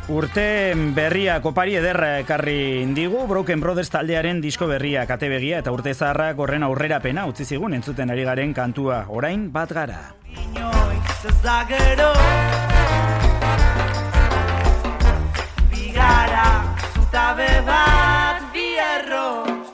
Urte berria kopari ederra ekarri indigu, Broken Brothers taldearen disko berria kate begia eta urte zaharrak horren aurrerapena utzi zigun entzuten ari garen kantua, orain bat gara. Inoiz ez da gero Bigara zutabe bat bierro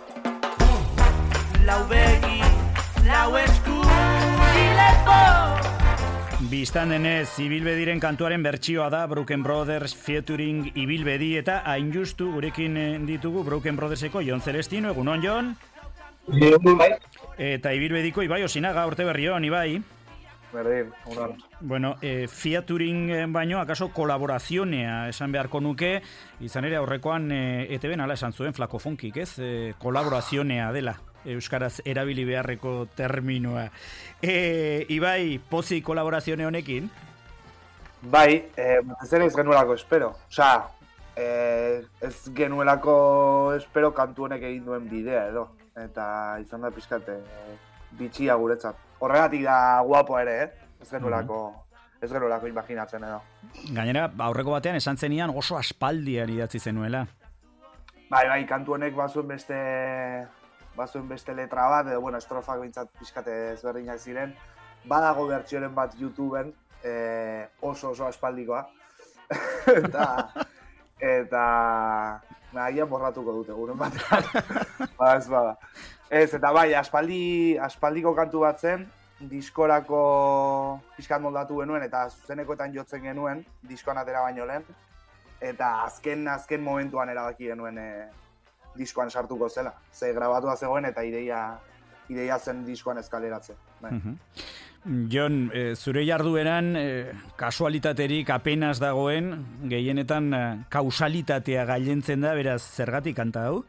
Lau begi, lau esku, dilepo Bistan denez, Ibilbediren kantuaren bertsioa da Broken Brothers featuring Ibilbedi eta hain justu gurekin ditugu Broken Brotherseko Jon Celestino, egunon Jon? Egun bai. Eta Ibilbediko Ibai Osinaga, urte berri hon, Ibai? Berdin, egunon. Bueno, featuring baino, akaso kolaborazionea esan beharko nuke, izan ere aurrekoan ETB nala esan zuen Flako Funkik, ez? Kolaborazionea dela. Euskaraz erabili beharreko terminoa. Ibai, pozi kolaborazione honekin? Bai, ez ere ez genuelako espero. Osea, ez genuelako espero kantu honek egin duen bidea edo. Eta izan da pixkate bitxia guretzat. Horregatik da guapo ere, Ez genuelako imaginatzen edo. Gainera, aurreko batean esan zenian oso aspaldian idatzi zenuela. Bai, kantu honek bazuen beste letra bat, edo, bueno, estrofak bintzat pixkate ezberdinak ziren. Badago bertsioren bat YouTubeen, oso aspaldikoa. eta nahian borratuko dute guren batean. Ez bada. Eta bai, aspaldiko kantu bat zen, diskorako pixkat moldatu genuen, eta zuzenekoetan jotzen genuen, diskoan atera baino lehen. Eta azken momentuan erabaki genuen diskoan sartuko zela. Ze grabatua zegoen eta ideia zen diskoan eskaleratzen. Bai. Jon, zure jardueran kasualitaterik apenas dagoen, gehienetan kausalitatea gailentzen da, beraz, zergatik kanta hau?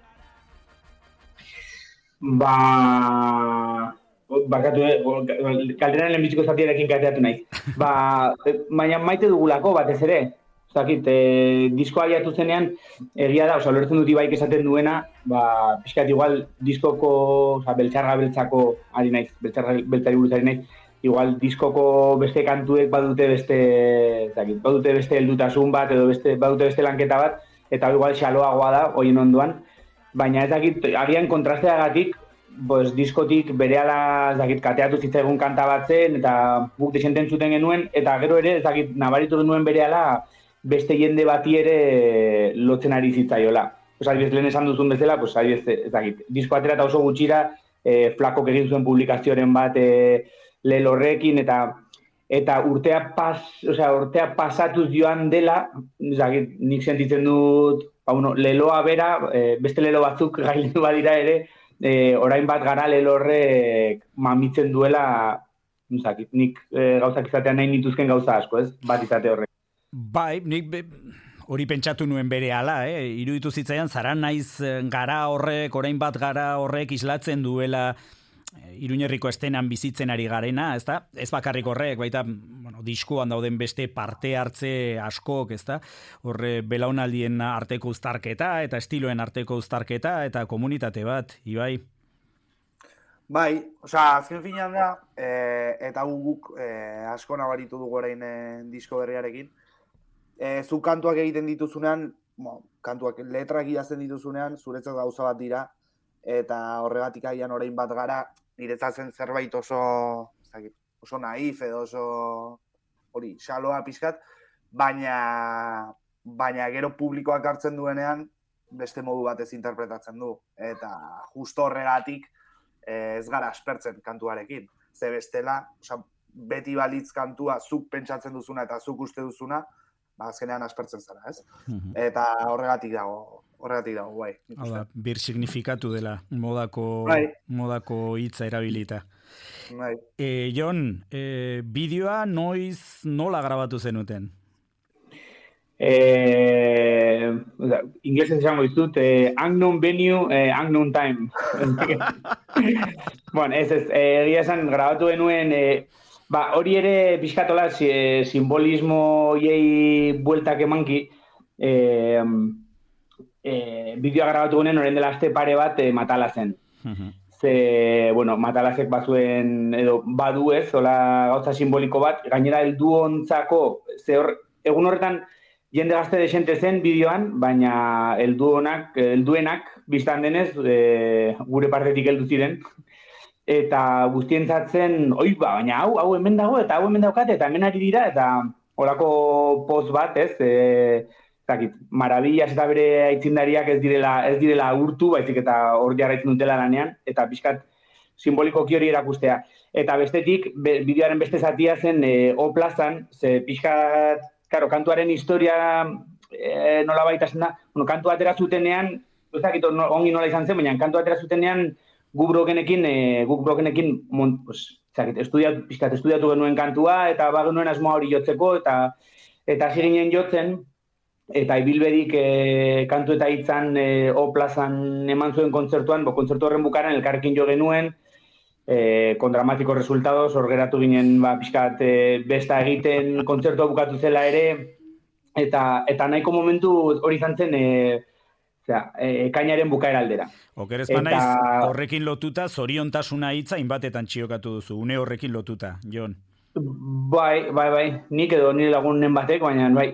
Barkatu, kalderan lehenbiziko zatiarekin kateatu nahi. Baina maite dugulako batez ere. Zakit, diskoa aliatu zenean, egia da, ulertzen dut Ibaik esaten duena, pixkat igual diskoko, beltxarga beltzako ari naiz, beltzari buruz ari naiz, igual diskoko beste kantuek badute beste heldutasun bat, edo badute beste lanketa bat, eta igual xaloagoa da, horien ondoan, baina ez dakit, agian kontrasteagatik, diskotik berehala kateatu zitzaigun kanta bat zen, eta guk desenten zuten genuen, eta gero ere, ez dakit, nabaritu genuen berehala, beste jende bati ere lotzen ari zitzaiola. Adibidez, lehen esan duzun bezala, disko atera eta oso gutxira, Flakok egin zuen publikazioaren bat lelorrekin, eta urtea pasatuz joan dela, nik sentitzen dut, leloa bera, beste lelo batzuk gailendu badira ere, orain bat gara lelorrek mamitzen duela, nik gauzak izatean nahi nituzken gauza asko, ez? Bat izate horrek. Bai, nik hori pentsatu nuen berehala, iruditu zitzaidan zara naiz gara horrek, orain bat gara horrek islatzen duela Iruñerriko estenan bizitzen ari garena, ezta? Ez bakarrik horrek, baita diskoan dauden beste parte hartze askok, ezta? Horre belaunaldien arteko uztarketa eta estiloen arteko uztarketa eta komunitate bat, Ibai. Bai, azken finean da, eta guk asko nabaritu dugu orain disko berriarekin. Zu kantuak egiten dituzunean, kantuak letrak idazten dituzunean, zuretzat gauza bat dira, eta horregatik aian orain bat gara, niretzat zen zerbait oso naif edo oso hori, xaloa pixkat, baina gero publikoak hartzen duenean, beste modu batez interpretatzen du. Eta justo horregatik ez gara aspertzen kantuarekin. Ze bestela, beti balitz kantua zuk pentsatzen duzuna eta zuk uste duzuna, azkenean aspertzen zara, ez? Eta horregatik dago, bai. Hala, bir signifikatu dela modako hitza erabilita. Bai. Jon, bideoa nola grabatu zenuten? Inglesen esango dizut, unknown venue, unknown time. Egia esan grabatu genuen, hori ere pixkatola simbolismo jei bueltak emanki, bideoa grabatu genen orain dela aste pare bat Matalazen. Ze, Matalasek bazuen, edo badu ez, hola gauza simboliko bat, gainera heldu ontzako, egun horretan jende gazte desente zen bideoan, baina helduenak biztan denez, gure partetik heldu ziren. Eta guztientzat zen, baina hau hemen dago, eta hau hemen daukate, eta hemen ari dira, eta holako post bat, ez? Maravillas eta bere aitzindariak ez direla urtu, baizik eta hor jarraitzen dutela lanean, eta pixkat simbolikoki hori erakustea. Eta bestetik, bideoaren beste zatia zen O-plazan, ze pixkat, kantuaren historia nola baitazen da, kantu atera zutenean, ez dakit ongi nola izan zen, baina kantu atera zutenean guk brokenekin, estudiatu genuen kantua, eta genuen asmoa hori jotzeko, eta hasi ginen jotzen, eta ibilbedik kantu eta hitzan O-plazan eman zuen kontzertuan, kontzertu horren bukaran elkarrekin jo genuen, con dramáticos resultados, hor geratu ginen pixkat besta egiten kontzertua bukatu zela ere, eta nahiko momentu hori izan zen, ekainaren bukaera aldera. Okerez banaiz, horrekin lotuta, zoriontasuna hitza inbatetan txiokatu duzu, une horrekin lotuta, Jon. Bai, nik edo nire lagunen batek, baina bai.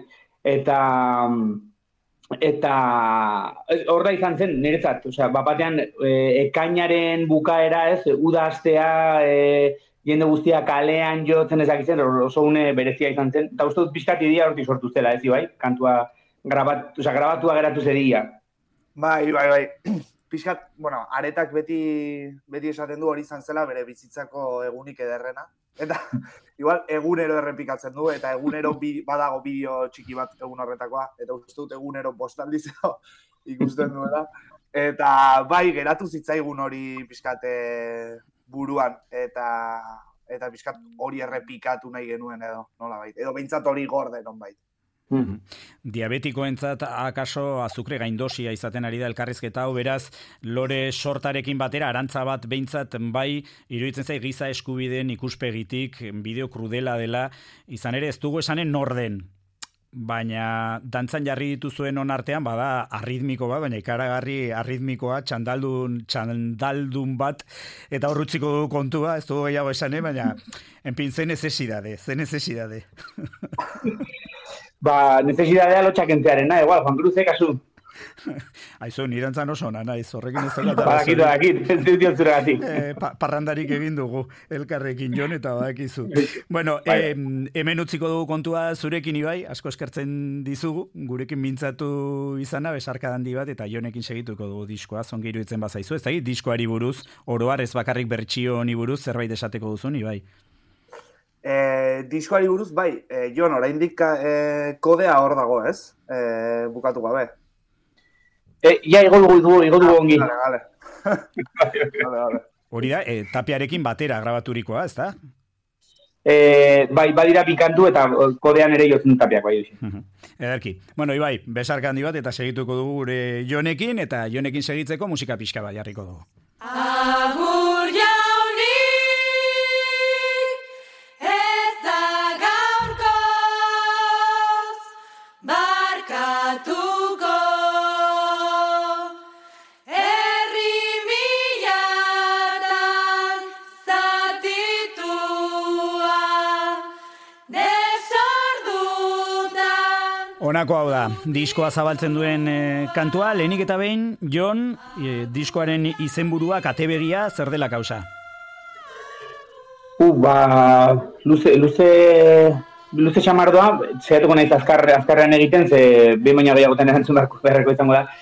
Eta hor da izan zen, niretzat, batean ekainaren bukaera ez, uda astea, jende guztia kalean jotzen ezakitzen, oso une berezia izan zen, eta uste dut pixkat idia hortik sortu zela, ez bai, kantua grabatua geratu zedia. Bai. Pixkat, aretak beti esaten du hori izan zela bere bizitzako egunik ederrena. Eta, igual, egunero errepikatzen du, eta egunero badago bideo txiki bat egun horretakoa, eta uste dut egunero postaldizeo ikusten duela. Eta, bai, geratu zitzaigun hori pixkat buruan, eta pixkat hori errepikatu nahi genuen edo, nola bait. Edo behintzat hori gorde non bait. Diabetikoentzat akaso azukre gaindosia izaten ari da elkarrizketa hau, beraz lore sortarekin batera arantza bat behintzat bai iruditzen zait giza eskubideen ikuspegitik bideo krudela dela, izan ere ez dugu esanen nor den, baina dantzan jarri dituzuen on artean bada arritmiko bat, baina ikaragarri arritmikoa, txandaldun bat, eta horrutziko du kontua, ez dugu gehiago esanen, baina enpin zen necesidade. Necesidadea lotxakentzearena, igual, Juan Cruz, kasu. Aizu, nirantzan oso ona naiz, horrekin ez dela. Badakit, ez dut zuregatik. Parrandarik egin dugu, elkarrekin Jon, eta badakizu. Bueno, hemen utziko dugu kontua zurekin Ibai, asko eskertzen dizugu, gurekin mintzatu izana, besarka handi bat, eta Jonekin segituko dugu diskoa, zongi iruditzen bazaizu, ez da, diskoari buruz, oroar ez bakarrik bertsio honi buruz, zerbait esateko duzun, Ibai. Diskoari buruz, bai, Jon, oraindik kodea hor dago, ez? Bukatu gabe. Igo dugu ongi. Vale. Hori da, Tapiarekin batera grabaturikoa, ez da? Bai, badira pikantu eta kodean ere jotzen Tapiak, bai duzi. Ederki. Bueno, Ibai, besarka handi bat eta segituko dugu gure Jonekin, eta Jonekin segitzeko musika pixka bat jarriko dugu. Agur jauni, ez da gaurkoz, barkatuko. Herri milatan zatitua, desordutan. Honako hau da, diskoa zabaltzen duen kantua, lehenik eta behin, Jon, diskoaren izenburua, katebegia, zer dela kausa? Luze xamardoa, zehatuko nahiz azkarrean egiten, ze behin baina gehiagotan erantzun beharreko izango da.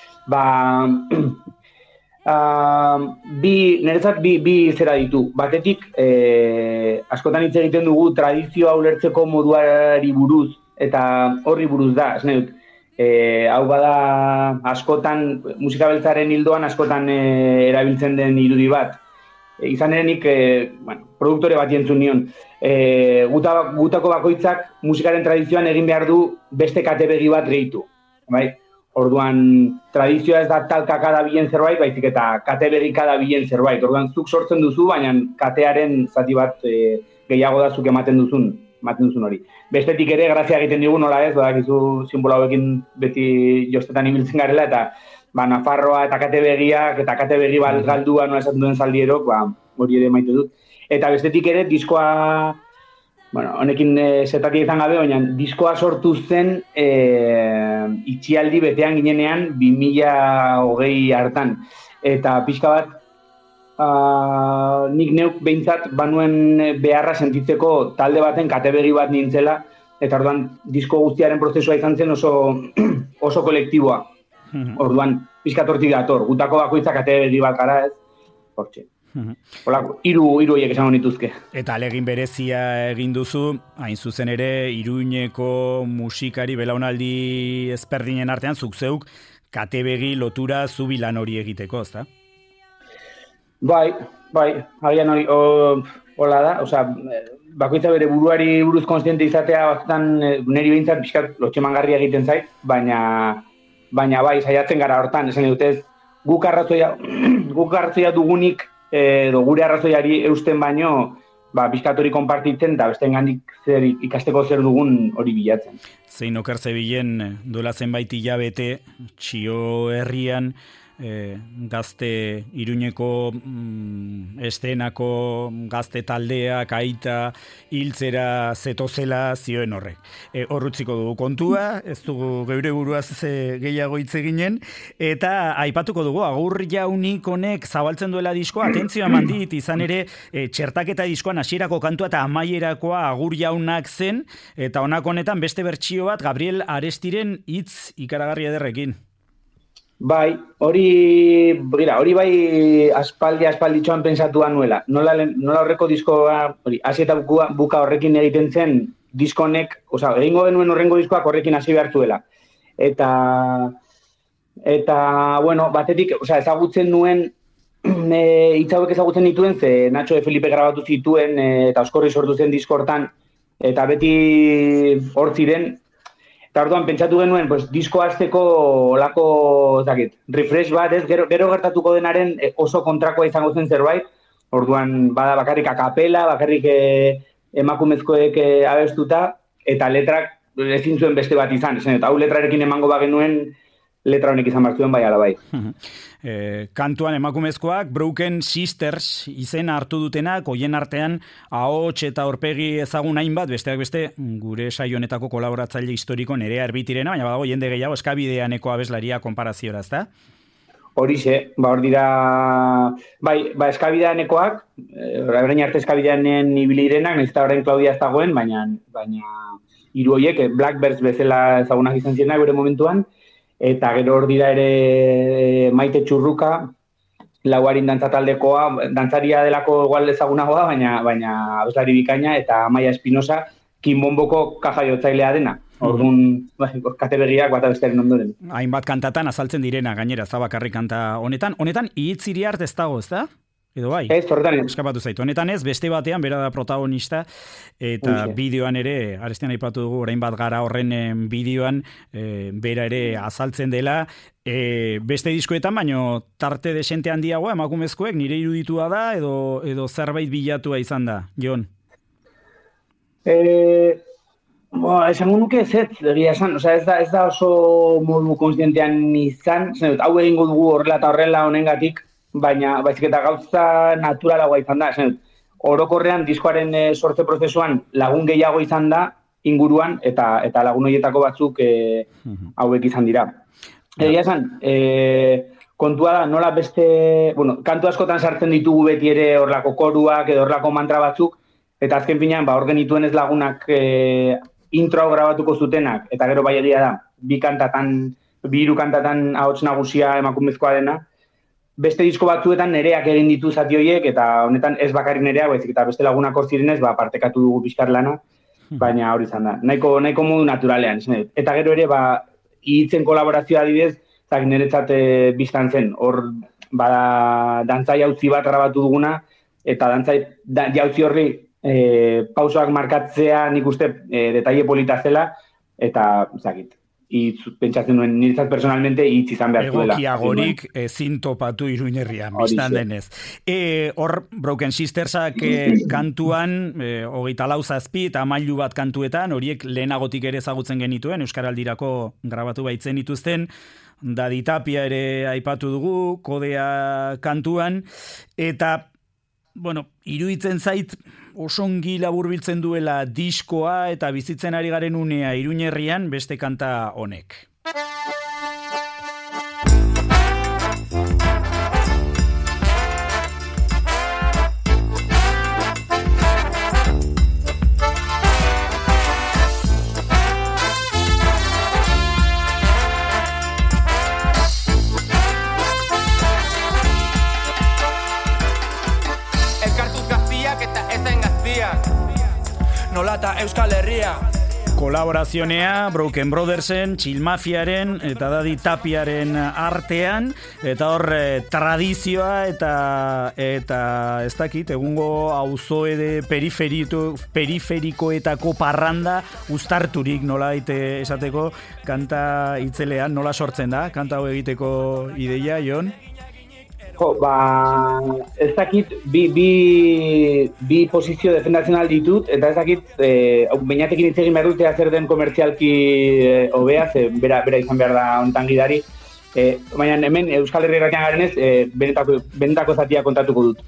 Niretzat bi zera ditu. Batetik, askotan hitz egiten dugu tradizioa ulertzeko moduari buruz, eta horri buruz da, ez nahi dut. Hau bada askotan, musika beltzaren hildoan askotan erabiltzen den irudi bat. Izan ere nik, produktore bat jentzun nion. Gutako bakoitzak musikaren tradizioan egin behar du beste katebegi bat gehitu. Bai? Orduan, tradizioa ez da talkaka da bilen zerbait, baizik eta katebegika da bilen zerbait. Orduan, zuk sortzen duzu, baina katearen zati bat gehiago da zuk ematen duzun hori. Bestetik ere, grazia egiten digu, nola ez, badakizu sinbola hauekin beti jostetan ibiltzen garela, eta Nafarroa eta katebegiak, eta katebegi galdua nola esaten duen zaldierok, hori ere maite dut. Eta bestetik ere, diskoa bueno, honekin zetatik izan gabe, baina diskoa sortu zen itxialdi betean ginenean 2020 hartan. Eta pixka bat, nik neuk behintzat banuen beharra sentitzeko talde baten katebegi bat nintzela, eta orduan disko guztiaren prozesua izan zen oso kolektiboa. Orduan, pixka tortik dator, gutako bakoitzak katebegi bat gara ez, hortxe. Holako, hiru horiek esango nituzke. Eta alegin berezia egin duzu, hain zuzen ere, Iruñeko musikari belaunaldi ezberdinen artean, zuk zeuk, katebegi lotura zubi lan hori egiteko, ezta? Bai, agian hori, hola da, osea, bakoitza bere buruari buruz konstiente izatea, batzutan niri behintzat pixkat lotxemangarria egiten zait, baina bai, saiatzen gara hortan, esan dutez, guk arrazoia dugunik, edo gure arrazoiari eusten baino, pixkat hori konpartitzen, eta bestengandik ikasteko zer dugun hori bilatzen. Zein oker zebilen duela zenbait hilabete, Txio herrian, gazte Iruñeko estenako gazte taldeak aita hiltzera zetozela zioen horrek. Horrutziko dugu kontua, ez dugu geure buruaz gehiago hitz eginen, eta aipatuko dugu Agur Jaunik honek zabaltzen duela diskoa, atentzioa eman dit, izan ere txertaketa diskoan hasierako kantua eta amaierakoa Agur Jaunak zen, eta honako honetan beste bertsio bat Gabriel Arestiren hitz ikaragarri ederrekin. Bai, hori bai aspalditxoan pensatuan nuela. Nola horreko diskoa, hasi eta buka horrekin egiten zen diskonek, egingo genuen horrengo diskoak horrekin hasi behartuela. Eta bueno, batetik, ezagutzen nuen, hitz hauek ezagutzen nituen, ze Nacho de Felipe grabatu zituen, eta Oskorri sortu zen disko hortan, eta beti hor ziren. Eta orduan pentsatu genuen, disko hasteko olako, refresh bat, ez, gero gertatuko denaren oso kontrakoa izango zen zerbait. Orduan, bada bakarrik akapela, bakarrik emakumezkoek abestuta, eta letrak ezin zuen beste bat izan. Eta hau letrarekin emango bagenuen, letra honek izan bartzuen bai ala bai. Kantuan emakumezkoak Broken Sisters izena hartu dutenak, hoien artean ahots eta aurpegi ezagun hainbat, besteak beste gure saio honetako kolaboratzaile historiko Nerea Erbitirena, baina badago jende gehiago Eskabideaneko abeslaria konparaziora, ezta? Horixe, hor dira, Eskabideanekoak, orain arte Eskabideanen ibilirenak, nahiz eta orain Claudia ez dagoen, baina hiru horiek Blackbirds bezala ezagunak izan zirenak bere momentuan, eta gero hor dira ere Maite Txurruka, Lauarin dantzataldekoa, dantzaria delako igual ezagunagoa, baina abeslari bikaina, eta Amaia Espinosa, Kinbomboko kaja jotzailea dena. Orduan, katebegiak bat abestaren ondoren. Hainbat kantatan azaltzen direna, gainera, ez da bakarrik kanta honetan. Honetan, Ihitz Iriart ez dago, ez da? Edo bai? Ez, horretan ez. Eskapatu zaitu. Honetan ez, beste batean, bera da protagonista, eta bideoan ere, Arestian aipatu dugu, orain bat gara horren bideoan, bera ere azaltzen dela, beste diskoetan, baino tarte desente handiagoa, emakumezkoek, nire iruditua da, edo zerbait bilatua izan da, Jon? Esango nuke ez, egia esan, ez da oso modu konstientean izan, hau egingo dugu horrela eta horrela honengatik, baina baizik eta gauza naturalagoa izan da. Orokorrean diskoaren sortze prozesuan lagun gehiago izan da inguruan eta lagun horietako batzuk hauek izan dira. Egia esan, kontua da nola beste, kantu askotan sartzen ditugu beti ere horlako koruak edo horlako mantra batzuk, eta azken finean hor genituen ez lagunak intro grabatuko zutenak, eta gero bai egia da, bi hiru kantatan ahots nagusia emakumezkoa dena, beste disko batzuetan nereak egin ditu zati horiek, eta honetan ez bakarrik nereak, baizik eta beste lagunak hor zirenez, partekatu dugu pixkar lana, baina hori izan da. Nahiko modu naturalean. Eta gero ere, hitzen kolaborazioa adibidez, niretzat biztan zen. Hor, dantzai jautzi bat grabatu duguna, eta dantzai jautzi horri pausoak markatzea nik uste detaile polita zela, eta pentsatzen nuen niretzat personalmente hitz izan behar duela. Egokiagorik ezin topatu Iruñerrian, biztan denez. Hor, Broken Sistersak kantuan, 24 eta amailu bat kantuetan, horiek lehenagotik ere ezagutzen genituen, Euskaraldirako grabatu baitzen dituzten, Dadi Tapia ere aipatu dugu, Kodea kantuan, eta iruditzen zait osongi laburbiltzen duela diskoa eta bizitzen ari garen unea Iruñerrian beste kanta honek. Nolata Euskal Herria. Kolaborazionea Broken Brothersen, Chill Mafiaren eta Dadi Tapiaren artean, eta hor tradizioa eta ez dakit, egungo auzoede periferikoetako parranda uztarturik nola esateko kanta itzelean, nola sortzen da, kanta hau egiteko ideia, Jon? Ez dakit, bi posizio defendatzen alditut, eta ez dakit, Beñatekin hitz egin behar dute zer den komertzialki hobea, bera izan behar da honetan gidari. Baina hemen Euskal Herria irratian garenez, benetako zatia kontatuko dut.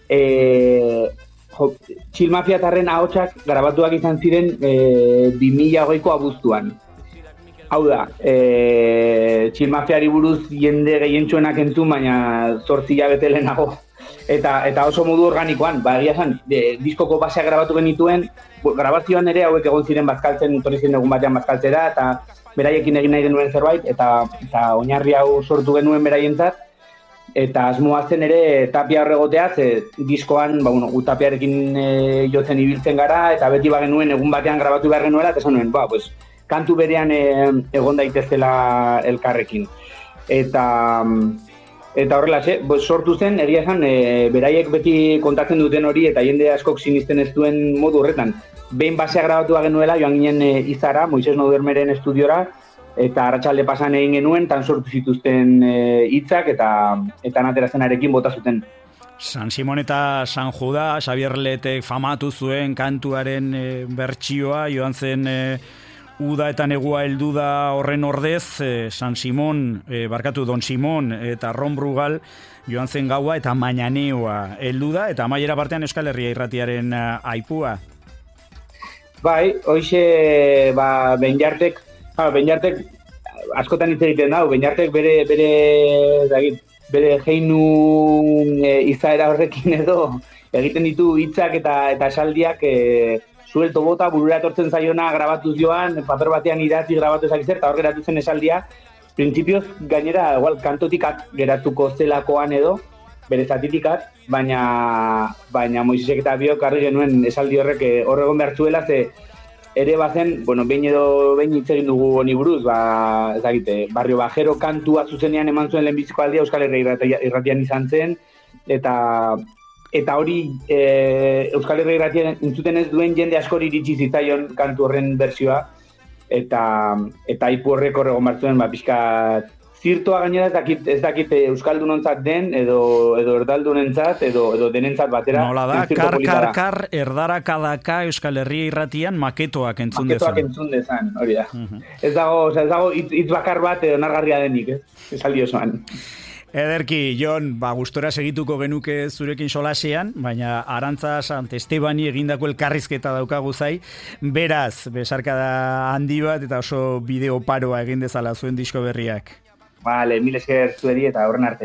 Chill Mafia tarren ahotsak grabatuak izan ziren 2020ko abuztuan. Hau da, Chill Mafiari buruz jende gehientsuenak entzun, baina 8 hilabete lehenago. Eta oso modu organikoan, egia esan, diskoko basea grabatu genituen, grabazioan ere hauek egon ziren bazkaltzen, etorri ziren egun batean bazkaltzera, eta beraiekin egin nahi genuen zerbait, eta oinarri hau sortu genuen beraientzat, eta asmoa zen ere Tapia horregoteaz, diskoan, Tapiarekin jotzen ibiltzen gara, eta beti bagenuen egun batean grabatu behar genuela, eta esan nuen, kantu berean egon daitezela elkarrekin. Eta horrela, sortu zen, egia esan, beraiek beti kontatzen duten hori, eta jende askok sinisten ez duen modu horretan. Behin basea grabatu genuela, joan ginen Izara, Moises Nodermeren estudiora, eta arratsalde pasan egin genuen, tan sortu zituzten hitzak, eta naterazenarekin bota zuten. San Simon eta San Juda, Xabier Letek famatu zuen kantuaren bertsioa, joan zen uda eta negua heldu da horren ordez, San Simon, Don Simon eta Ron Brugal joan zen gaua eta mañaneoa heldu da, eta amaiera partean Euskal Herria irratiaren aipua. Bai, hoxe, Beñartek askotan hitz egiten dau, Beñartek bere jeinu izaera horrekin edo egiten ditu hitzak eta esaldiak suelto bota, burura etortzen zaiona grabatu joan, paper batean idatzi grabatu ezakizer, eta hor geratu zen esaldia, printzipioz gainera, kantotikat geratuko zelakoan edo, bere zatitikat, baina Moisesek eta biok harri genuen esaldi horrek horregon behar zuela, ze ere bazen, behin hitz egin dugu honi buruz, Barrio Bajero kantua zuzenean eman zuen lehenbiziko aldia Euskal Herria irratian izan zen, eta hori Euskal Herria irratian entzuten ez duen jende askori iritsi zitzaion kantu horren bertsioa, eta aipu horrek horregon martzuen, pixka zirtoa gainera ez dakit euskaldunontzat den, edo erdaldunentzat, edo denentzat batera. Nola da, kar, erdarakadaka Euskal Herria irratian maketoak entzun dezan. Maketoak entzun dezan, hori da. Ez dago hitz bakar bat onargarria denik, esaldi osoan. Ederki, Jon, gustora segituko genuke zurekin solasean, baina Arantza Sant Estebani egindako elkarrizketa daukagu zai, beraz, besarkada handi bat eta oso bideo paroa egin dezala zuen disko berriak. Mil esker zueri eta horren arte.